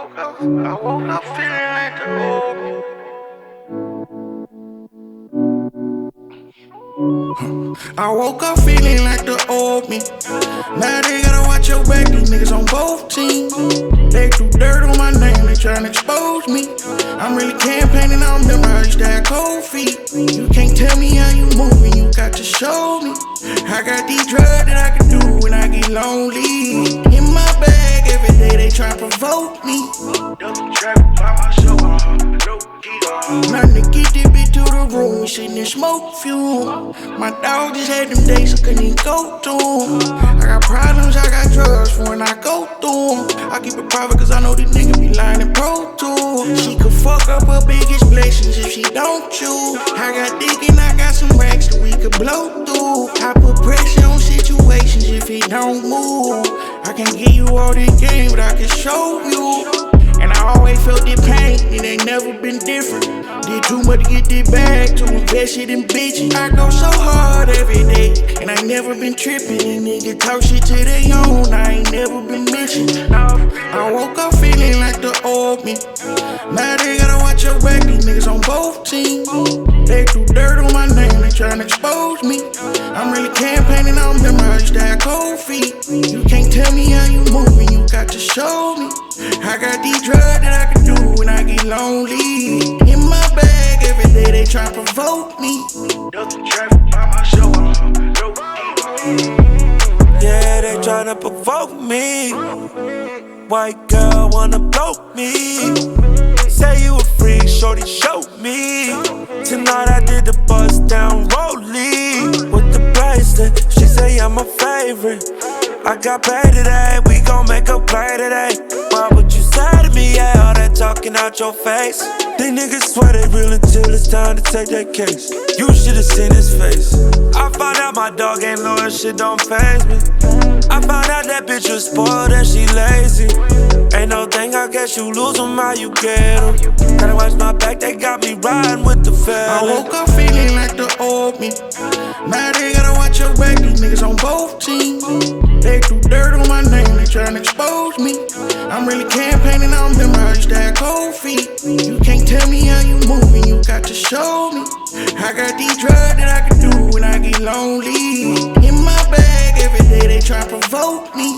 I woke up feeling like the old me. I woke up feeling like the old me. Now they gotta watch your back, these niggas on both teams. They threw dirt on my name, they tryna expose me. I'm really campaigning, I remember how you used to have cold feet. You can't tell me how you moving, you got to show me. I got these drugs that I can do when I get lonely. In my bag every day, they try to provoke me. Double trap by myself, low key. Nothing to get this bitch to the room, we sitting in smoke fume. My dog just had them days, I couldn't even go to him. I got problems, I got drugs for when I go through them. I keep it private cause I know these niggas be lying in Pro Tools. She could fuck up her biggest blessings if she don't choose. I got dick and I got some racks that we could blow through. I put pressure on situations if it don't move. I can't give you all this game, but I can show you. And I always felt the pain, it ain't never been different. Did too much to get this bag, to invest it in bitches. I go so hard every day, and I ain't never been tripping. And niggas talk shit to they own, I ain't never been mentioned. I woke up feeling like the old me. Now they gotta watch your back, these niggas on both teams. They threw dirt on my name, they tryna expose me. I'm really campaigning, I remember how you used to have cold feet. You can't tell me how you moving, you got to show me. I got these drugs that I can do when I get lonely. In my bag every day, they try to provoke me. Double traffic by myself, low key. Yeah, they tryna provoke me. White girl wanna blow me. Say you a freak, shorty show me. Tonight I did the bust down rollie with the bracelet. She say I'm a favorite. I got paid today, we gon' make a play today. Why would you say to me, yeah, all that talking out your face? These niggas swear they real until it's time to take their case. You should've seen his face. I found out my dog ain't loyal, shit don't faze me. I found out that bitch was spoiled and she lazy. Ain't no thing, I guess you lose them how you get them. Gotta watch my back, they got me riding with the I fellas. woke up feeling like the old me. Now they gotta watch your back, these niggas on both teams. They threw dirt on my name, they tryna expose me. I'm really campaigning, I remember how you used to have cold feet. You can't tell me how you moving, you got to show me. I got these drugs that I can do when I get lonely. In my bag every day, they try to provoke me.